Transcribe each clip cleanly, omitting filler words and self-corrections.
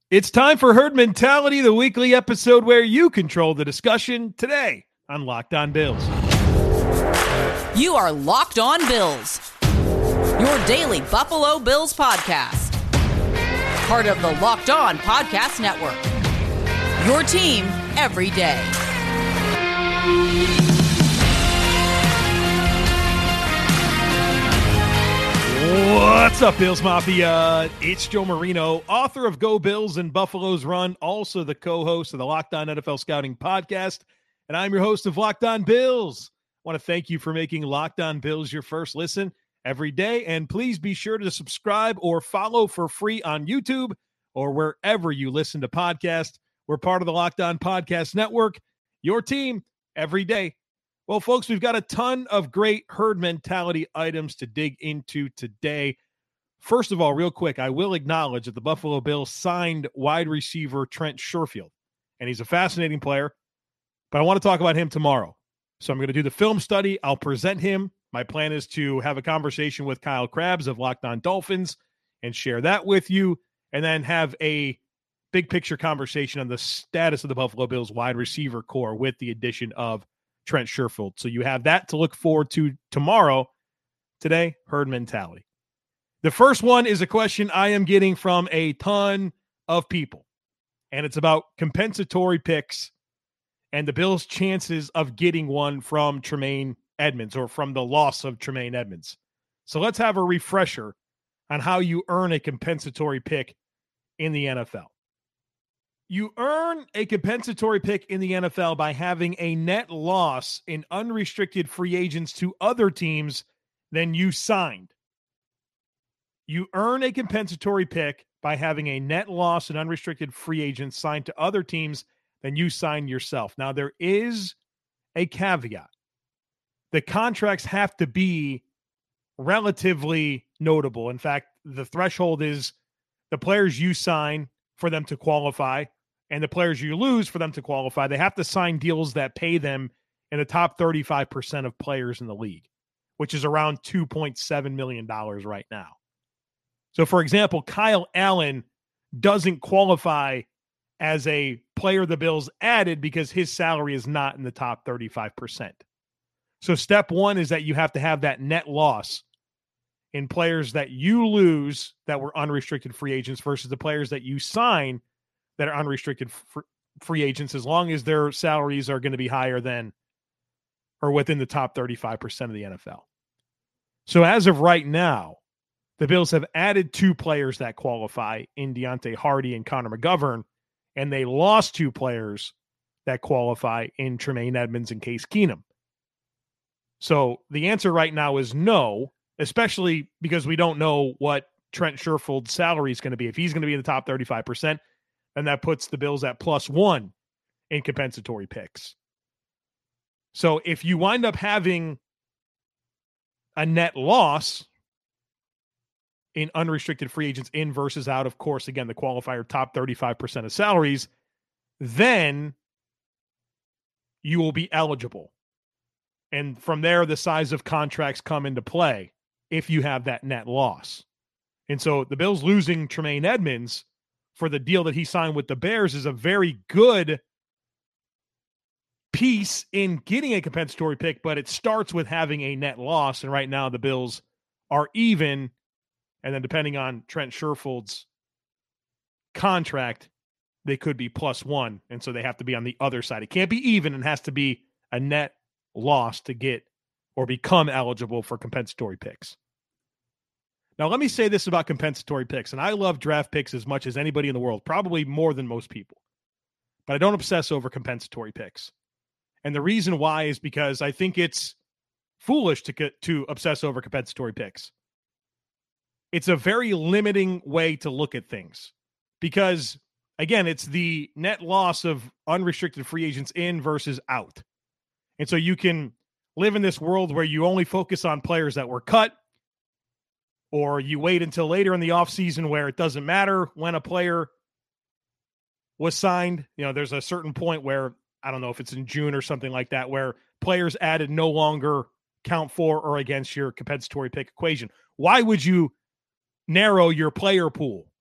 It's time for Herd Mentality, the weekly episode where you control the discussion. Today on Locked On Bills. You are Locked On Bills, your daily Buffalo Bills podcast. Part of the Locked On Podcast Network, your team every day. What's up, Bills Mafia? It's Joe Marino, author of Go Bills and Buffalo's Run, also the co-host of the Locked On NFL Scouting Podcast, and I'm your host of Locked On Bills. I want to thank you for making Locked On Bills your first listen every day, and please be sure to subscribe or follow for free on YouTube or wherever you listen to podcasts. We're part of the Locked On Podcast Network, your team every day. Well, folks, we've got a ton of great herd mentality items to dig into today. First of all, real quick, I will acknowledge that the Buffalo Bills signed wide receiver Trent Sherfield, and he's a fascinating player, but I want to talk about him tomorrow. So I'm going to do the film study. I'll present him. My plan is to have a conversation with Kyle Krabs of Locked On Dolphins and share that with you, and then have a big picture conversation on the status of the Buffalo Bills wide receiver core with the addition of Trent Sherfield. So you have that to look forward to tomorrow. Today, herd mentality. The first one is a question I am getting from a ton of people, and it's about compensatory picks and the Bills' chances of getting one from Tremaine Edmunds or from the loss of Tremaine Edmunds. So let's have a refresher on how you earn a compensatory pick in the NFL. You earn a compensatory pick in the NFL by having a net loss in unrestricted free agents to other teams than you signed. You earn a compensatory pick by having a net loss in unrestricted free agents signed to other teams than you signed yourself. Now, there is a caveat. The contracts have to be relatively notable. In fact, the threshold is the players you sign for them to qualify and the players you lose for them to qualify. They have to sign deals that pay them in the top 35% of players in the league, which is around $2.7 million right now. So, for example, Kyle Allen doesn't qualify as a player the Bills added because his salary is not in the top 35%. So step one is that you have to have that net loss in players that you lose that were unrestricted free agents versus the players that you sign that are unrestricted free agents, as long as their salaries are going to be higher than or within the top 35% of the NFL. So as of right now, the Bills have added two players that qualify in Deontay Hardy and Connor McGovern, and they lost two players that qualify in Tremaine Edmunds and Case Keenum. So the answer right now is no, especially because we don't know what Trent Sherfield's salary is going to be. If he's going to be in the top 35%, then that puts the Bills at +1 in compensatory picks. So if you wind up having a net loss in unrestricted free agents in versus out, of course, again, the qualifier top 35% of salaries, then you will be eligible. And from there, the size of contracts come into play if you have that net loss. And so the Bills losing Tremaine Edmunds for the deal that he signed with the Bears is a very good piece in getting a compensatory pick, but it starts with having a net loss. And right now the Bills are even. And then depending on Trent Sherfield's contract, they could be +1. And so they have to be on the other side. It can't be even and has to be a net loss to get or become eligible for compensatory picks. Now, let me say this about compensatory picks, and I love draft picks as much as anybody in the world, probably more than most people, but I don't obsess over compensatory picks. And the reason why is because I think it's foolish to obsess over compensatory picks. It's a very limiting way to look at things because, again, it's the net loss of unrestricted free agents in versus out. And so you can live in this world where you only focus on players that were cut, or you wait until later in the offseason where it doesn't matter when a player was signed. You know, there's a certain point where, I don't know if it's in June or something like that, where players added no longer count for or against your compensatory pick equation. Why would you narrow your player pool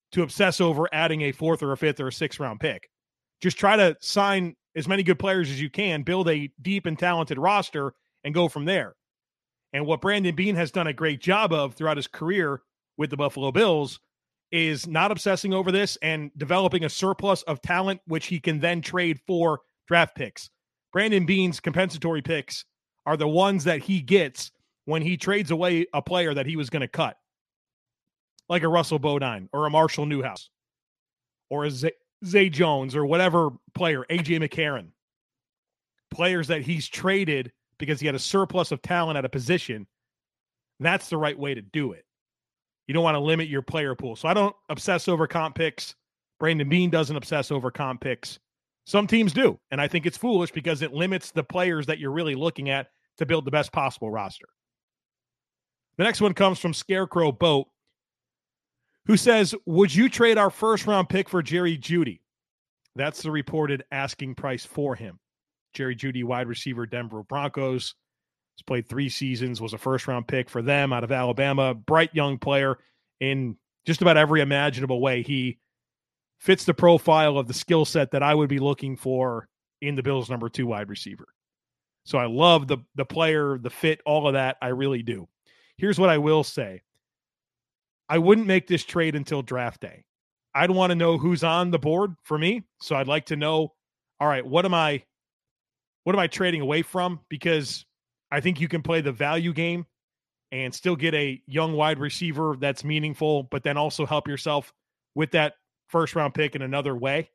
to obsess over adding a 4th or a 5th or a 6th round pick. Just try to sign as many good players as you can, build a deep and talented roster, and go from there. And what Brandon Beane has done a great job of throughout his career with the Buffalo Bills is not obsessing over this and developing a surplus of talent, which he can then trade for draft picks. Brandon Beane's compensatory picks are the ones that he gets when he trades away a player that he was going to cut, like a Russell Bodine or a Marshall Newhouse or a Zay Jones or whatever player, A.J. McCarron. Players that he's traded because he had a surplus of talent at a position. That's the right way to do it. You don't want to limit your player pool. So I don't obsess over comp picks. Brandon Beane doesn't obsess over comp picks. Some teams do, and I think it's foolish because it limits the players that you're really looking at to build the best possible roster. The next one comes from Scarecrow Boat, who says, would you trade our 1st-round pick for Jerry Jeudy? That's the reported asking price for him. Jerry Jeudy, wide receiver, Denver Broncos. He's played 3 seasons, was a 1st-round pick for them out of Alabama. Bright young player in just about every imaginable way. He fits the profile of the skill set that I would be looking for in the Bills' number 2 wide receiver. So I love the player, the fit, all of that. I really do. Here's what I will say. I wouldn't make this trade until draft day. I'd want to know who's on the board for me. So I'd like to know, all right, what am I trading away from? Because I think you can play the value game and still get a young wide receiver that's meaningful, but then also help yourself with that 1st-round pick in another way.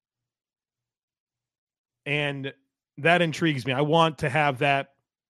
And that intrigues me. I want to have that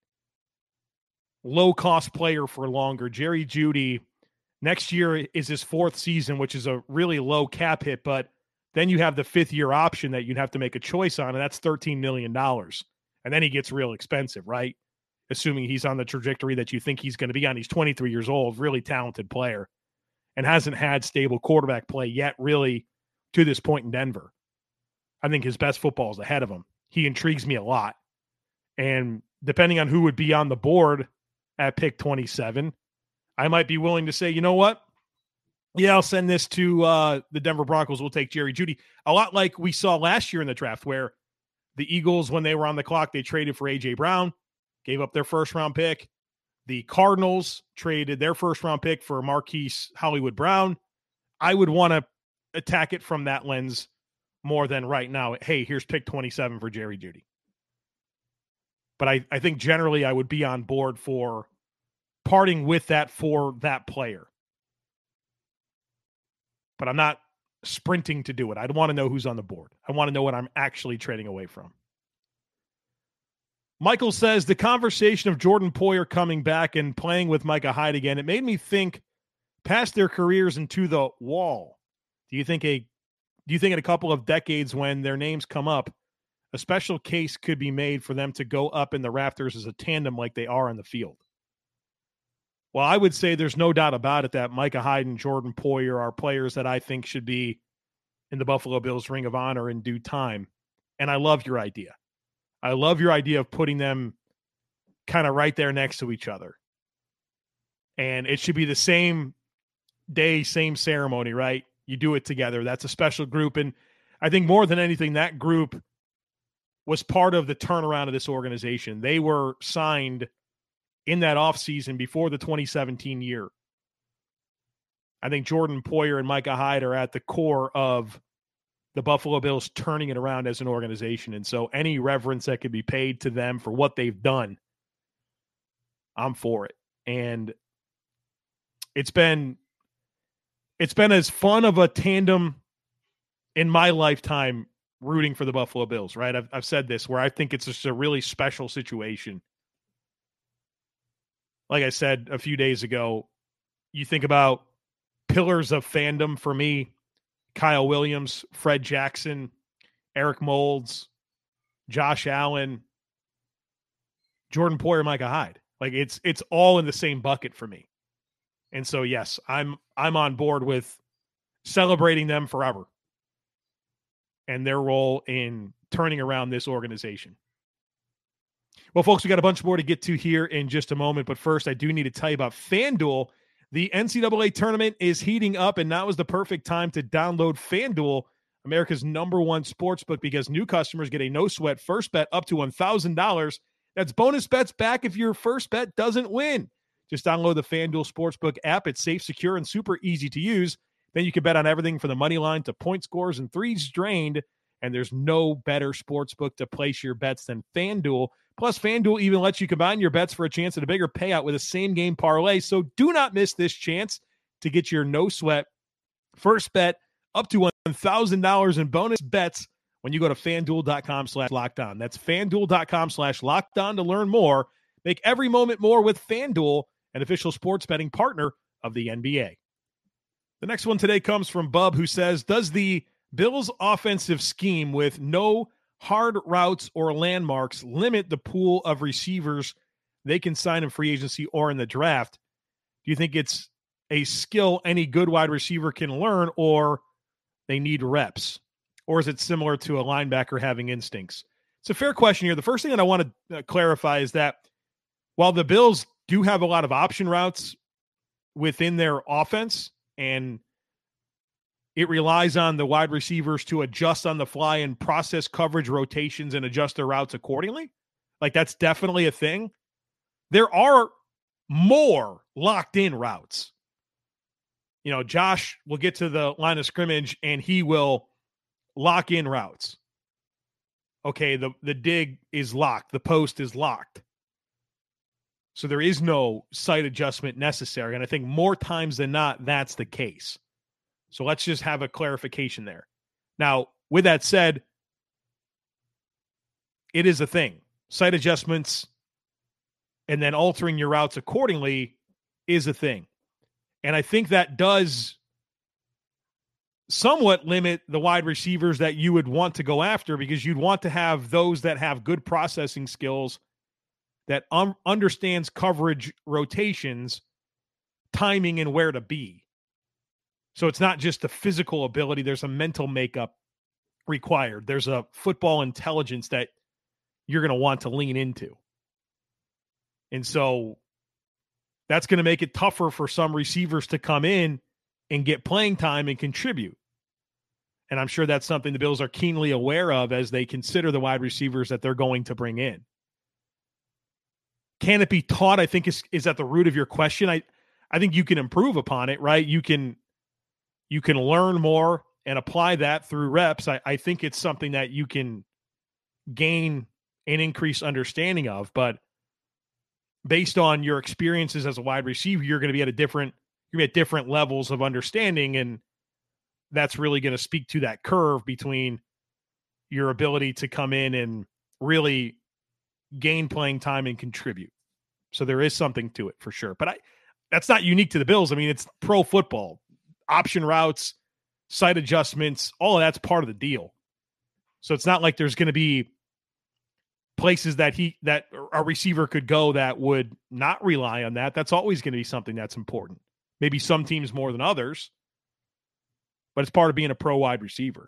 low-cost player for longer. Jerry Jeudy, next year is his 4th season, which is a really low cap hit, but then you have the 5th-year option that you'd have to make a choice on, and that's $13 million. And then he gets real expensive, right? Assuming he's on the trajectory that you think he's going to be on. He's 23 years old, really talented player, and hasn't had stable quarterback play yet, really, to this point in Denver. I think his best football is ahead of him. He intrigues me a lot. And depending on who would be on the board at pick 27, I might be willing to say, you know what? Yeah, I'll send this to the Denver Broncos. We'll take Jerry Jeudy. A lot like we saw last year in the draft where the Eagles, when they were on the clock, they traded for A.J. Brown, gave up their 1st-round pick. The Cardinals traded their 1st-round pick for Marquise Hollywood Brown. I would want to attack it from that lens more than right now. Hey, here's pick 27 for Jerry Jeudy. But I think generally I would be on board for parting with that for that player. But I'm not sprinting to do it. I'd want to know who's on the board. I want to know what I'm actually trading away from. Michael says, the conversation of Jordan Poyer coming back and playing with Micah Hyde again, it made me think past their careers into the wall. Do you think in a couple of decades when their names come up, a special case could be made for them to go up in the rafters as a tandem like they are on the field? Well, I would say there's no doubt about it that Micah Hyde and Jordan Poyer are players that I think should be in the Buffalo Bills Ring of Honor in due time. And I love your idea. I love your idea of putting them kind of right there next to each other. And it should be the same day, same ceremony, right? You do it together. That's a special group. And I think more than anything, that group was part of the turnaround of this organization. They were signed in that offseason before the 2017 year. I think Jordan Poyer and Micah Hyde are at the core of the Buffalo Bills turning it around as an organization. And so any reverence that could be paid to them for what they've done, I'm for it. And it's been as fun of a tandem in my lifetime rooting for the Buffalo Bills, right? I've said this, where I think it's just a really special situation. Like I said a few days ago, you think about pillars of fandom for me: Kyle Williams, Fred Jackson, Eric Moulds, Josh Allen, Jordan Poyer, Micah Hyde. Like it's all in the same bucket for me. And so, yes, I'm on board with celebrating them forever and their role in turning around this organization. Well, folks, we got a bunch more to get to here in just a moment. But first, I do need to tell you about FanDuel. The NCAA tournament is heating up, and now is the perfect time to download FanDuel, America's #1 sportsbook, because new customers get a no-sweat first bet up to $1,000. That's bonus bets back if your first bet doesn't win. Just download the FanDuel Sportsbook app. It's safe, secure, and super easy to use. Then you can bet on everything from the money line to point scores and threes drained, and there's no better sportsbook to place your bets than FanDuel. Plus, FanDuel even lets you combine your bets for a chance at a bigger payout with a same-game parlay. So do not miss this chance to get your no-sweat first bet up to $1,000 in bonus bets when you go to FanDuel.com/LockedOn. That's FanDuel.com/LockedOn to learn more. Make every moment more with FanDuel, an official sports betting partner of the NBA. The next one today comes from Bub, who says, does the Bills' offensive scheme with no hard routes or landmarks limit the pool of receivers they can sign in free agency or in the draft? Do you think it's a skill any good wide receiver can learn, or they need reps? Or is it similar to a linebacker having instincts? It's a fair question here. The first thing that I want to clarify is that while the Bills do have a lot of option routes within their offense, and it relies on the wide receivers to adjust on the fly and process coverage rotations and adjust their routes accordingly, like that's definitely a thing. There are more locked in routes. You know, Josh will get to the line of scrimmage and he will lock in routes. Okay, the dig is locked. The post is locked. So there is no sight adjustment necessary. And I think more times than not, that's the case. So let's just have a clarification there. Now, with that said, it is a thing. Sight adjustments and then altering your routes accordingly is a thing. And I think that does somewhat limit the wide receivers that you would want to go after, because you'd want to have those that have good processing skills, that understands coverage rotations, timing, and where to be. So it's not just the physical ability. There's a mental makeup required. There's a football intelligence that you're going to want to lean into. And so that's going to make it tougher for some receivers to come in and get playing time and contribute. And I'm sure that's something the Bills are keenly aware of as they consider the wide receivers that they're going to bring in. Can it be taught? I think is at the root of your question. I think you can improve upon it, right? You can learn more and apply that through reps. I think it's something that you can gain an increased understanding of, but based on your experiences as a wide receiver, you're going to be at different levels of understanding, and that's really going to speak to that curve between your ability to come in and really gain playing time and contribute. So there is something to it for sure. But that's not unique to the Bills. I mean, it's pro football. Option routes, sight adjustments, all of that's part of the deal. So it's not like there's going to be places that a receiver could go that would not rely on that. That's always going to be something that's important. Maybe some teams more than others, but it's part of being a pro wide receiver.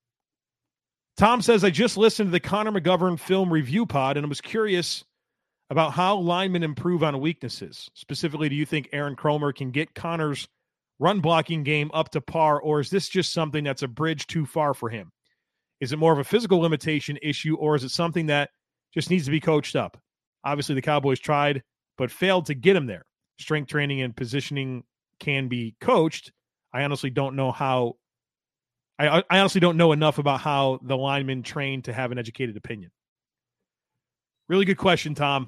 Tom says, I just listened to the Connor McGovern film review pod, and I was curious about how linemen improve on weaknesses. Specifically, do you think Aaron Cromer can get Connor's run blocking game up to par, or is this just something that's a bridge too far for him? Is it more of a physical limitation issue, or is it something that just needs to be coached up? Obviously, the Cowboys tried, but failed to get him there. Strength training and positioning can be coached. I honestly don't know enough about how the linemen train to have an educated opinion. Really good question, Tom.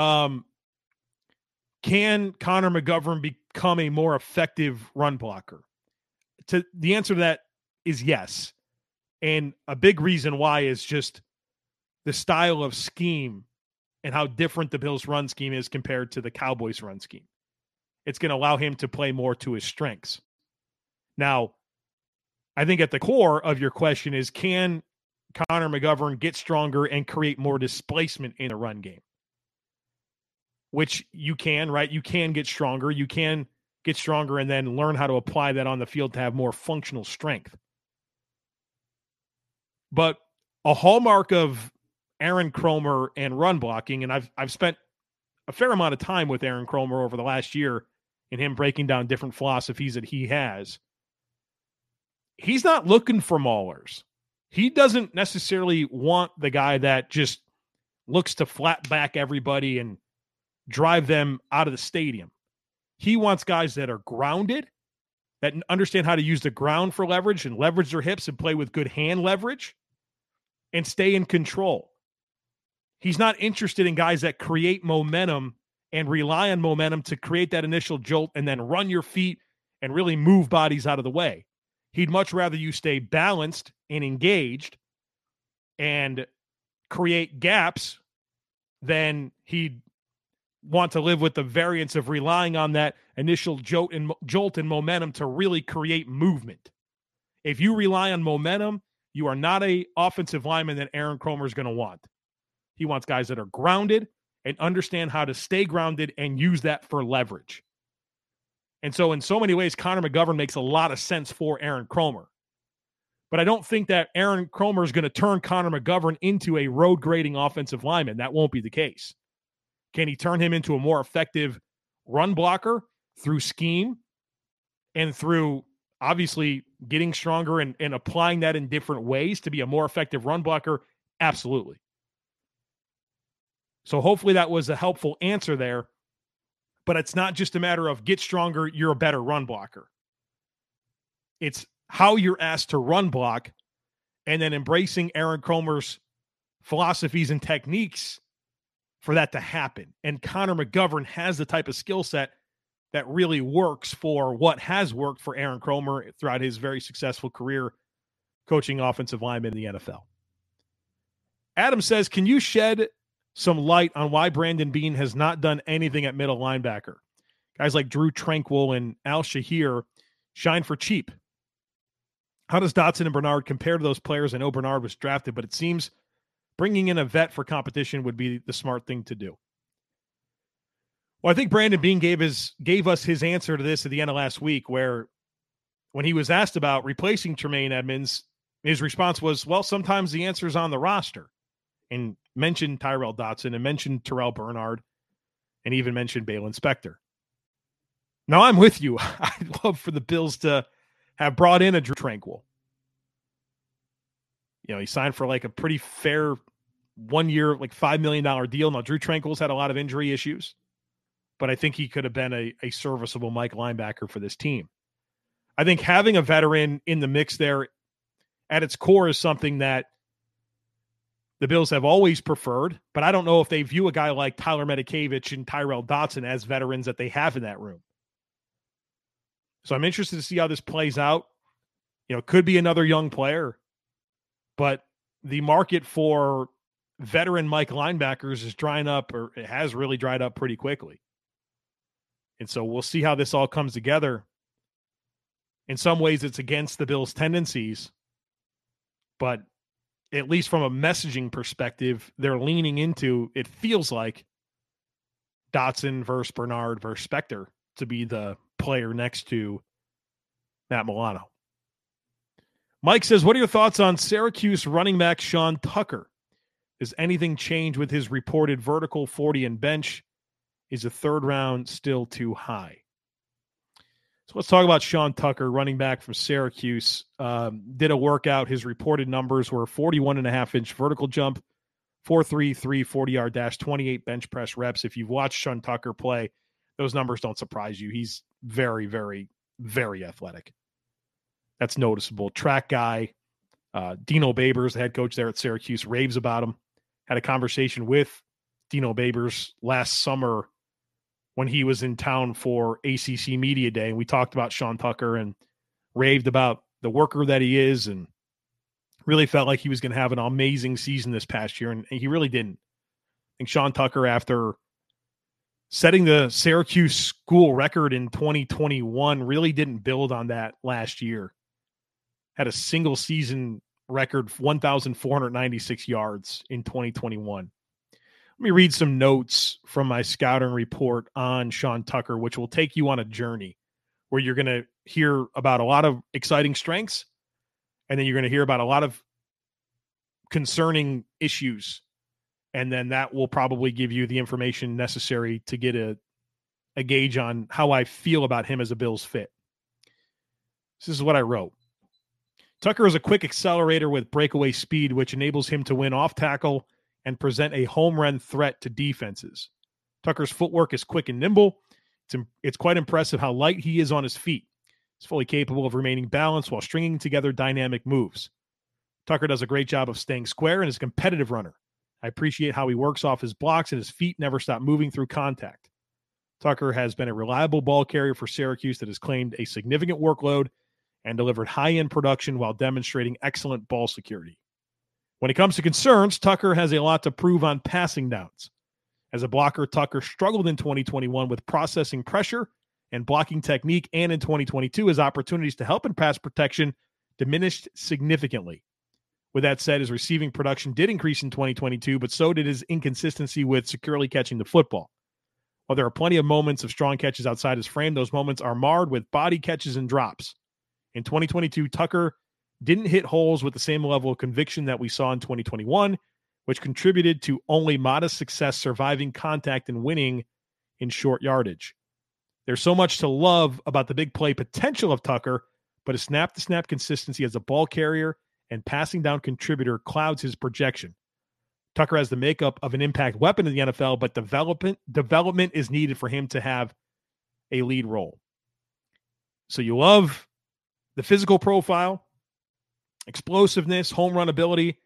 Can Connor McGovern become a more effective run blocker? The answer to that is yes. And a big reason why is just the style of scheme and how different the Bills' run scheme is compared to the Cowboys' run scheme. It's going to allow him to play more to his strengths. Now, I think at the core of your question is, can Connor McGovern get stronger and create more displacement in the run game? Which you can, right? You can get stronger. You can get stronger and then learn how to apply that on the field to have more functional strength. But a hallmark of Aaron Cromer and run blocking, and I've spent a fair amount of time with Aaron Cromer over the last year and him breaking down different philosophies that he has, he's not looking for maulers. He doesn't necessarily want the guy that just looks to flat back everybody and drive them out of the stadium. He wants guys that are grounded, that understand how to use the ground for leverage and leverage their hips and play with good hand leverage and stay in control. He's not interested in guys that create momentum and rely on momentum to create that initial jolt and then run your feet and really move bodies out of the way. He'd much rather you stay balanced and engaged and create gaps than he'd want to live with the variance of relying on that initial jolt and momentum to really create movement. If you rely on momentum, you are not an offensive lineman that Aaron Kromer is going to want. He wants guys that are grounded and understand how to stay grounded and use that for leverage. And so in so many ways, Connor McGovern makes a lot of sense for Aaron Kromer. But I don't think that Aaron Kromer is going to turn Connor McGovern into a road grading offensive lineman. That won't be the case. Can he turn him into a more effective run blocker through scheme and through obviously getting stronger and applying that in different ways to be a more effective run blocker? Absolutely. So hopefully that was a helpful answer there. But it's not just a matter of get stronger, you're a better run blocker. It's how you're asked to run block and then embracing Aaron Kromer's philosophies and techniques for that to happen. And Connor McGovern has the type of skill set that really works for what has worked for Aaron Kromer throughout his very successful career coaching offensive linemen in the NFL. Adam says, can you shed some light on why Brandon Beane has not done anything at middle linebacker? Guys like Drew Tranquill and Al Shahir shine for cheap. How does Dotson and Bernard compare to those players? I know Bernard was drafted, but it seems bringing in a vet for competition would be the smart thing to do. Well, I think Brandon Beane gave us his answer to this at the end of last week, where when he was asked about replacing Tremaine Edmunds, his response was, well, sometimes the answer is on the roster, and mentioned Tyrel Dotson and mentioned Terrell Bernard and even mentioned Baylon Spector. Now, I'm with you. I'd love for the Bills to have brought in a Drew Tranquill. You know, he signed for like a pretty fair 1 year, like $5 million deal. Now, Drew Tranquill's had a lot of injury issues, but I think he could have been a serviceable Mike linebacker for this team. I think having a veteran in the mix there at its core is something that the Bills have always preferred, but I don't know if they view a guy like Tyler Medikevich and Tyrel Dotson as veterans that they have in that room. So I'm interested to see how this plays out. You know, it could be another young player, but the market for veteran Mike linebackers is drying up, or it has really dried up pretty quickly. And so we'll see how this all comes together. In some ways, it's against the Bills' tendencies, but at least from a messaging perspective, they're leaning into, it feels like, Dotson versus Bernard versus Spector to be the player next to Matt Milano. Mike says, what are your thoughts on Syracuse running back Sean Tucker? Does anything change with his reported vertical 40 and bench? Is the third round still too high? So let's talk about Sean Tucker, running back from Syracuse. Did a workout. His reported numbers were 41.5-inch vertical jump, 4.33 40-yard dash, 28 bench press reps. If you've watched Sean Tucker play, those numbers don't surprise you. He's very, very, very athletic. That's noticeable. Track guy. Dino Babers, the head coach there at Syracuse, raves about him. Had a conversation with Dino Babers last summer when he was in town for ACC Media Day, and we talked about Sean Tucker and raved about the worker that he is, and really felt like he was going to have an amazing season this past year, and he really didn't. I think Sean Tucker, after setting the Syracuse school record in 2021, really didn't build on that last year. Had a single season record, 1,496 yards in 2021. Let me read some notes from my scouting report on Sean Tucker, which will take you on a journey where you're going to hear about a lot of exciting strengths, and then you're going to hear about a lot of concerning issues. And then that will probably give you the information necessary to get a a gauge on how I feel about him as a Bills fit. This is what I wrote. Tucker is a quick accelerator with breakaway speed, which enables him to win off tackle and present a home run threat to defenses. Tucker's footwork is quick and nimble. It's quite impressive how light he is on his feet. He's fully capable of remaining balanced while stringing together dynamic moves. Tucker does a great job of staying square and is a competitive runner. I appreciate how he works off his blocks and his feet never stop moving through contact. Tucker has been a reliable ball carrier for Syracuse that has claimed a significant workload and delivered high-end production while demonstrating excellent ball security. When it comes to concerns, Tucker has a lot to prove on passing downs. As a blocker, Tucker struggled in 2021 with processing pressure and blocking technique, and in 2022, his opportunities to help in pass protection diminished significantly. With that said, his receiving production did increase in 2022, but so did his inconsistency with securely catching the football. While there are plenty of moments of strong catches outside his frame, those moments are marred with body catches and drops. In 2022, Tucker didn't hit holes with the same level of conviction that we saw in 2021, which contributed to only modest success surviving contact and winning in short yardage. There's so much to love about the big play potential of Tucker, but his snap-to-snap consistency as a ball carrier and passing down contributor clouds his projection. Tucker has the makeup of an impact weapon in the NFL, but development is needed for him to have a lead role. So you love the physical profile, explosiveness, home run ability,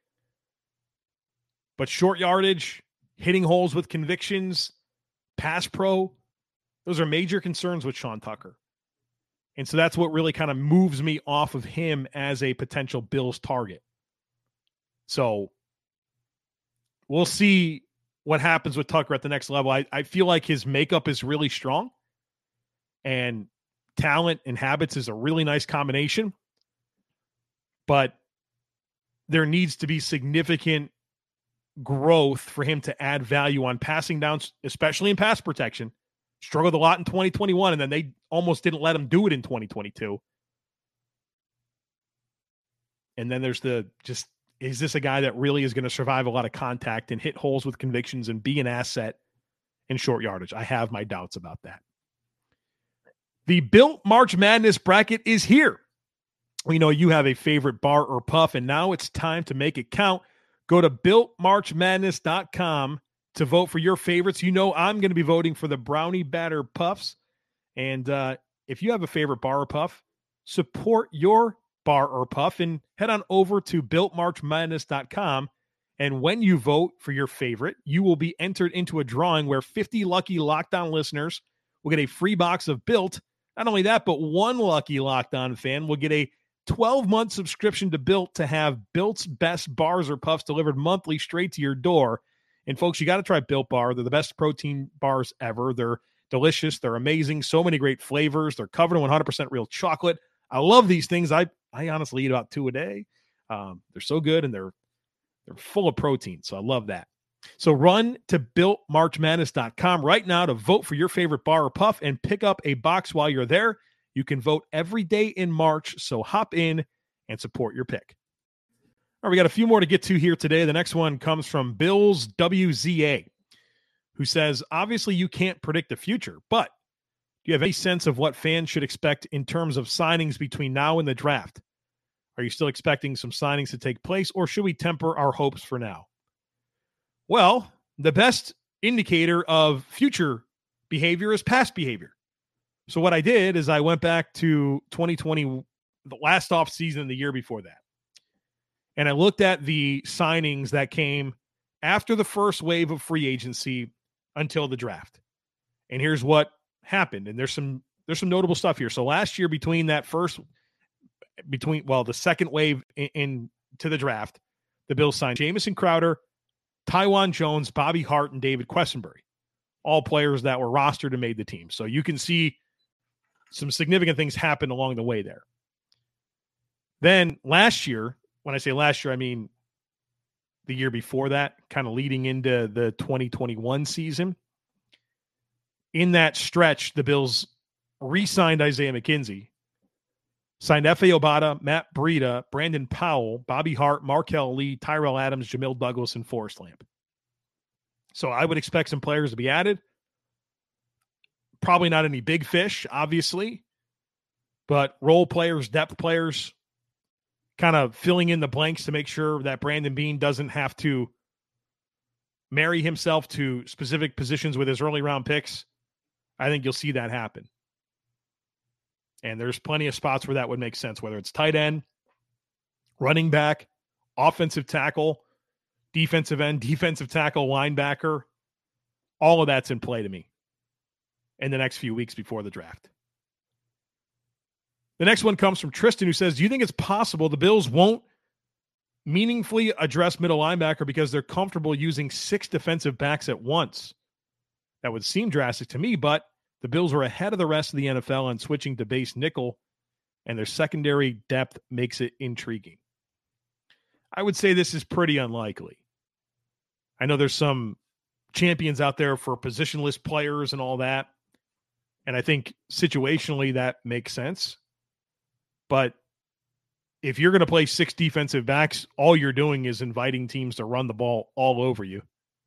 but short yardage, hitting holes with convictions, pass pro, those are major concerns with Sean Tucker. And so that's what really kind of moves me off of him as a potential Bills target. So we'll see what happens with Tucker at the next level. I feel like his makeup is really strong, and talent and habits is a really nice combination. But there needs to be significant growth for him to add value on passing downs, especially in pass protection. Struggled a lot in 2021, and then they almost didn't let him do it in 2022. And then there's is this a guy that really is going to survive a lot of contact and hit holes with convictions and be an asset in short yardage? I have my doubts about that. The Built March Madness bracket is here. We know you have a favorite bar or puff, and now it's time to make it count. Go to BuiltMarchMadness.com to vote for your favorites. You know I'm going to be voting for the Brownie Batter Puffs. And if you have a favorite bar or puff, support your bar or puff and head on over to BuiltMarchMadness.com. And when you vote for your favorite, you will be entered into a drawing where 50 lucky Locked On listeners will get a free box of Built. Not only that, but one lucky Locked On fan will get a 12-month subscription to Built to have Built's best bars or puffs delivered monthly straight to your door. And folks, you got to try Built Bar. They're the best protein bars ever. They're delicious. They're amazing. So many great flavors. They're covered in 100% real chocolate. I love these things. I honestly eat about 2 a day. They're so good, and they're full of protein. So I love that. So run to BuiltMarchMadness.com right now to vote for your favorite bar or puff and pick up a box while you're there. You can vote every day in March, so hop in and support your pick. All right, we got a few more to get to here today. The next one comes from Bills WZA, who says, obviously you can't predict the future, but do you have any sense of what fans should expect in terms of signings between now and the draft? Are you still expecting some signings to take place, or should we temper our hopes for now? Well, the best indicator of future behavior is past behavior. So what I did is I went back to 2020, the last offseason, the year before that. And I looked at the signings that came after the first wave of free agency until the draft. And here's what happened. And there's some notable stuff here. So last year the second wave into the draft, the Bills signed Jamison Crowder, Tywan Jones, Bobby Hart, and David Quessenberry, all players that were rostered and made the team. So you can see some significant things happened along the way there. Then last year, when I say last year, I mean the year before that, kind of leading into the 2021 season. In that stretch, the Bills re-signed Isaiah McKenzie, signed Efe Obada, Matt Breida, Brandon Powell, Bobby Hart, Markel Lee, Tyrell Adams, Jamil Douglas, and Forrest Lamp. So I would expect some players to be added. Probably not any big fish, obviously, but role players, depth players, kind of filling in the blanks to make sure that Brandon Beane doesn't have to marry himself to specific positions with his early round picks. I think you'll see that happen. And there's plenty of spots where that would make sense, whether it's tight end, running back, offensive tackle, defensive end, defensive tackle, linebacker. All of that's in play to me in the next few weeks before the draft. The next one comes from Tristan, who says, do you think it's possible the Bills won't meaningfully address middle linebacker because they're comfortable using 6 defensive backs at once? That would seem drastic to me, but the Bills are ahead of the rest of the NFL on switching to base nickel, and their secondary depth makes it intriguing. I would say this is pretty unlikely. I know there's some champions out there for positionless players and all that, and I think situationally that makes sense. But if you're going to play 6 defensive backs, all you're doing is inviting teams to run the ball all over you.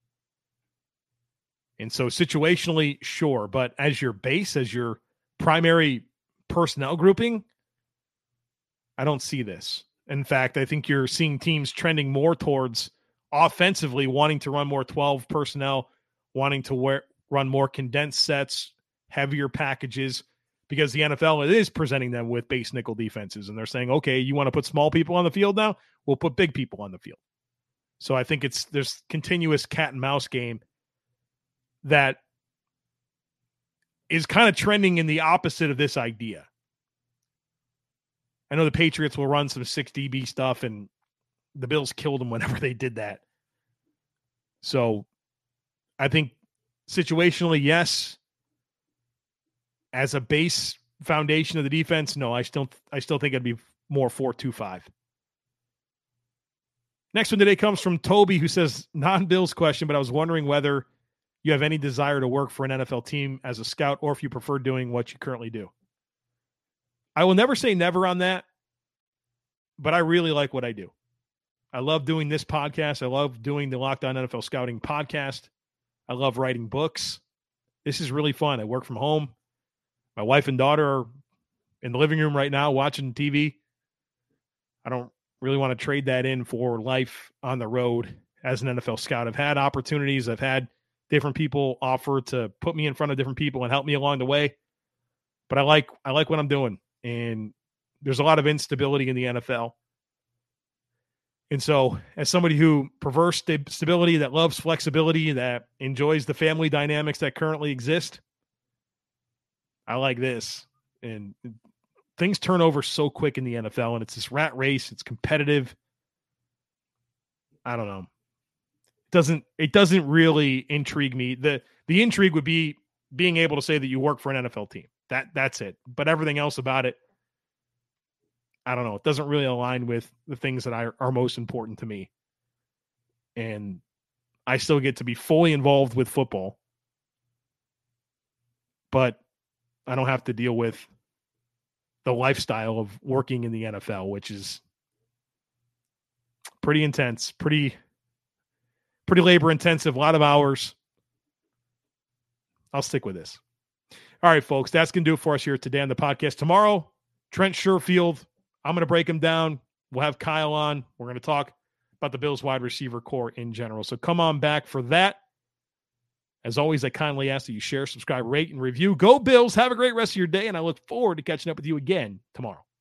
And so situationally, sure. But as your base, as your primary personnel grouping, I don't see this. In fact, I think you're seeing teams trending more towards offensively wanting to run more 12 personnel, wanting to run more condensed sets, heavier packages, because the NFL is presenting them with base nickel defenses. And they're saying, okay, you want to put small people on the field now? We'll put big people on the field. So I think there's continuous cat and mouse game that is kind of trending in the opposite of this idea. I know the Patriots will run some 6 DB stuff, and the Bills killed them whenever they did that. So I think situationally, yes. As a base foundation of the defense, no, I still think it'd be more 4-2-5. Next one today comes from Toby, who says, non-Bills question, but I was wondering whether you have any desire to work for an NFL team as a scout, or if you prefer doing what you currently do. I will never say never on that, but I really like what I do. I love doing this podcast. I love doing the Locked On NFL Scouting podcast. I love writing books. This is really fun. I work from home. My wife and daughter are in the living room right now watching TV. I don't really want to trade that in for life on the road as an NFL scout. I've had opportunities. I've had different people offer to put me in front of different people and help me along the way. But I like what I'm doing. And there's a lot of instability in the NFL. And so as somebody who prefers stability, that loves flexibility, that enjoys the family dynamics that currently exist, I like this. And things turn over so quick in the NFL, and it's this rat race. It's competitive. I don't know. It doesn't really intrigue me. The intrigue would be being able to say that you work for an NFL team. That's it. But everything else about it, I don't know. It doesn't really align with the things that are most important to me. And I still get to be fully involved with football, but I don't have to deal with the lifestyle of working in the NFL, which is pretty intense, pretty labor intensive, a lot of hours. I'll stick with this. All right, folks, that's going to do it for us here today on the podcast. Tomorrow, Trent Sherfield, I'm going to break him down. We'll have Kyle on. We're going to talk about the Bills wide receiver core in general. So come on back for that. As always, I kindly ask that you share, subscribe, rate, and review. Go Bills. Have a great rest of your day, and I look forward to catching up with you again tomorrow.